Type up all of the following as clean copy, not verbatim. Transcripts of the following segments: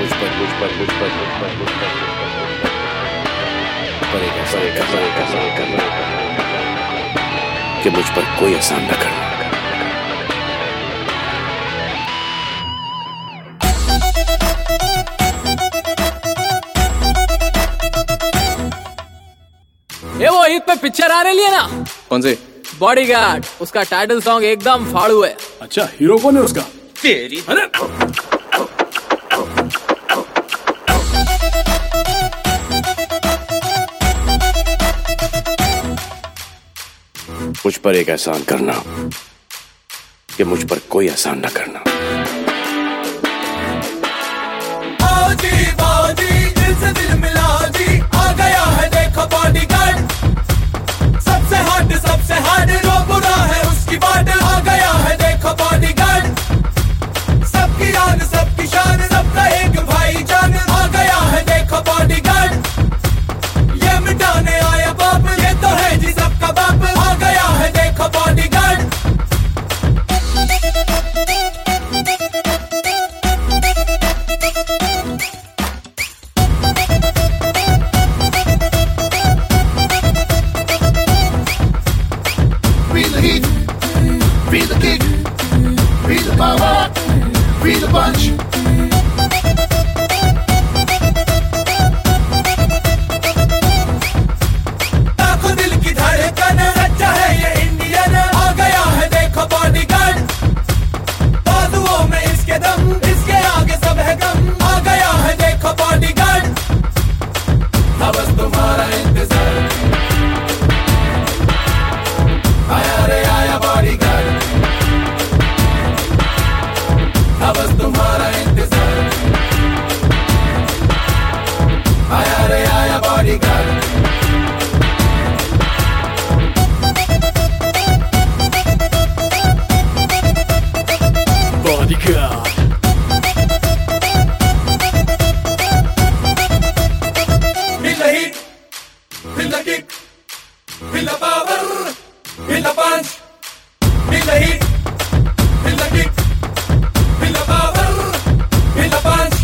पर एक ऐसा करना कि मुझ पर कोई एहसान न करना। ये वो ईद पे पिक्चर आ रही है ना? कौन से? बॉडीगार्ड। उसका टाइटल सॉन्ग एकदम फाड़ू है। अच्छा, हीरो कौन है उसका? तेरी अरे मुझ पर एक एहसान करना कि मुझ पर कोई एहसान न करना। दिल से दिल मिला जी, आ गया है देखो बॉडीगार्ड। सबसे हार्ड जो बुरा है उसकी बाट, आ गया है देखो बॉडीगार्ड। सबकी आन सबकी शान, सबका एक भाईजान, आ गया है देखो बॉडीगार्ड। ये मिटाने आया बाप, ये तो है जी सबका बाप, आ गया है देखो bodyguard. Feel the heat, feel the kick, feel the power, feel the punch. लाखों दिल की धड़कन, सच्चा है ये इंडियन, आ गया है देखो बॉडीगार्ड। बाजुओं में इसके दम, इसके आगे सब है गम, आ गया है देखो बॉडीगार्ड। था बस तुम्हारा इंतजार, आया रे आया बॉडीगार्ड। था बस तुम्हारा इंतजार, आया रे आया bodyguard. Bodyguard. Feel the heat, feel the kick, feel the power, feel the punch. Feel the heat, feel the kick, feel the power, feel the punch.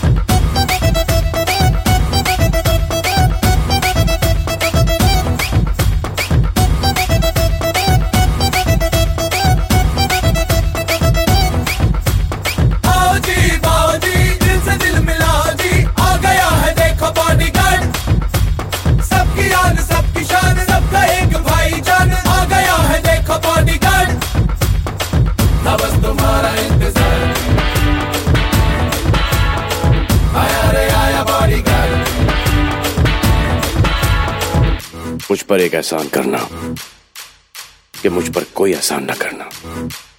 आओ जी, दिल से दिल मिला जी, आ गया है देखो बॉडीगार्ड। सबकी आन सबकी शान, सबका एक भाईजान, आ गया है देखो बॉडीगार्ड। था बस तुम्हारा इंतजार, आया रे आया बॉडीगार्ड। मुझ पर एक एहसान करना कि मुझ पर कोई एहसान न करना।